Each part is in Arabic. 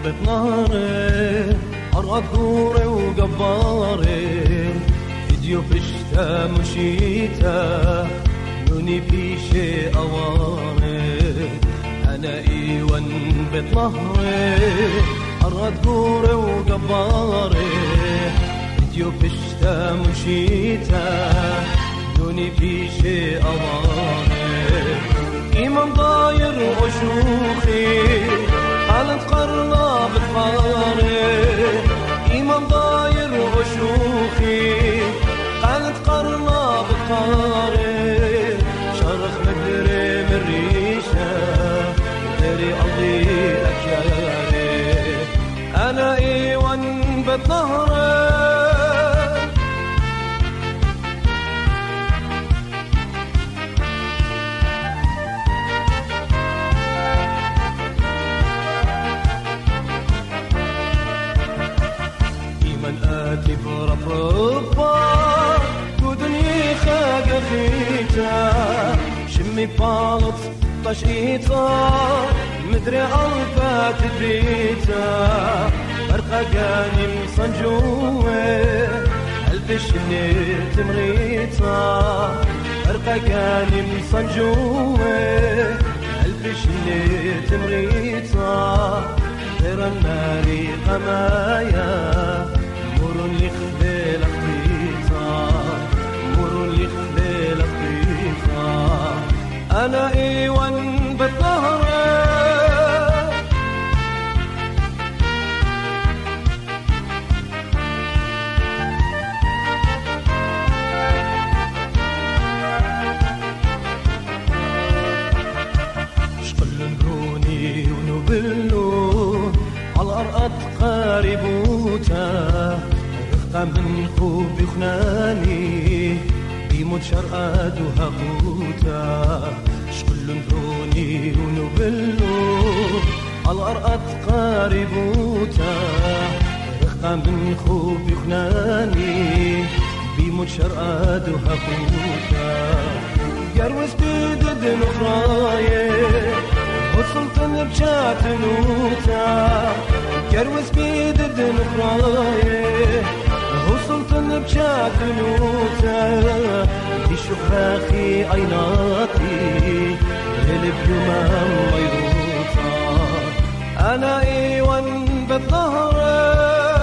بتنهري أرقد غوري وقباري فيديو فشتا مشيتا نوني في شيء أواري أنا إيوان بتنهري أرقد غوري وقباري فيديو فشتا مشيتا نوني في شيء أواري إيمان ضاير وشوخي حالة قرنا بتفاري إيمان ضاير وشوخي حالة قرنا بتفاري شرخ مدري من ريشة داري قضي أكياري أنا إيوان بتنهري آتي برفرفا ودني خاقة خيتا شمي بالط طشيتا مدري ألفا تدريتا فرقة قاني مصنجوه قلبي شنير تمريتا فرقة قاني مصنجوه قلبي شنير تمريتا غير الناري قمايا مروا اللي خذيل خطيطة مروا اللي خذيل خطيطة أنا إيوان بتنهري شقل نقوني ونبلو على الأرض قاربوتا من خوبي خناني بيموت شرقاد وهبوتا شكل نروني ونبلو على الأرض قاربوتا رخا من خوبي خناني بيموت شرقاد وهبوتا قروس بدد نخراي وصلت بشات نوتا قروس بدد نخراي وصلت بشات نوتا في شفاخي عيناتي قلب يوم ميروتا أنا إيوان بالظهر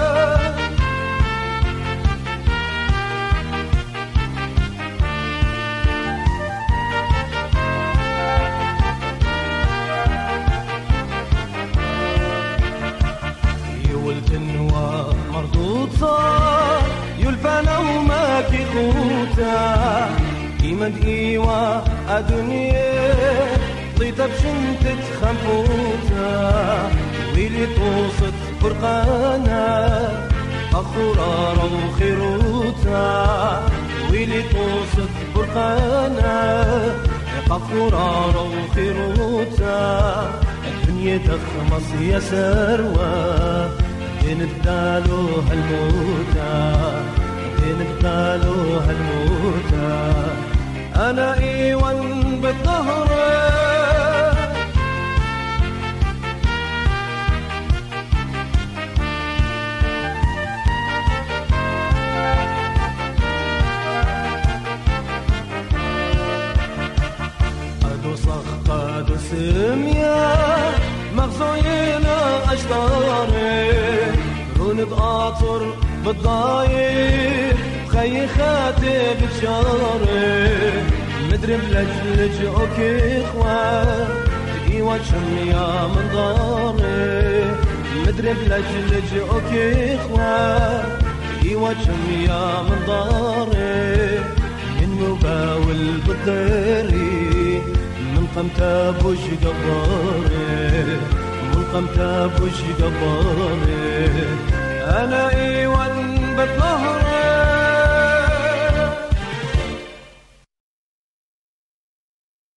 يولتنوا مرضوطة يلفانا وما كيخوتا إيمد إيوا أدنيا طيطة بشنتة خنفوتا ويلي توسط فرقانا أخورا وخيروتا ويلي توسط فرقانا أخورا وخيروتا الدنيا تخمص يا سروة بنبدالو هالموتا بنبدالو هالموتا أنا إيوان بالظهر أدو صخ أدو سميا مغزوينا أشطاري رون بقاطر بالضاير خيخاتي بتشاري مدري بلجلج اوكي اخوان ايوان شميا من داري مدري بلجلج اوكي اخوان ايوان شميا من داري من مباول بالداري من قمتا بوش قباري من قمتا بوش قباري أنا إيوان بالظهر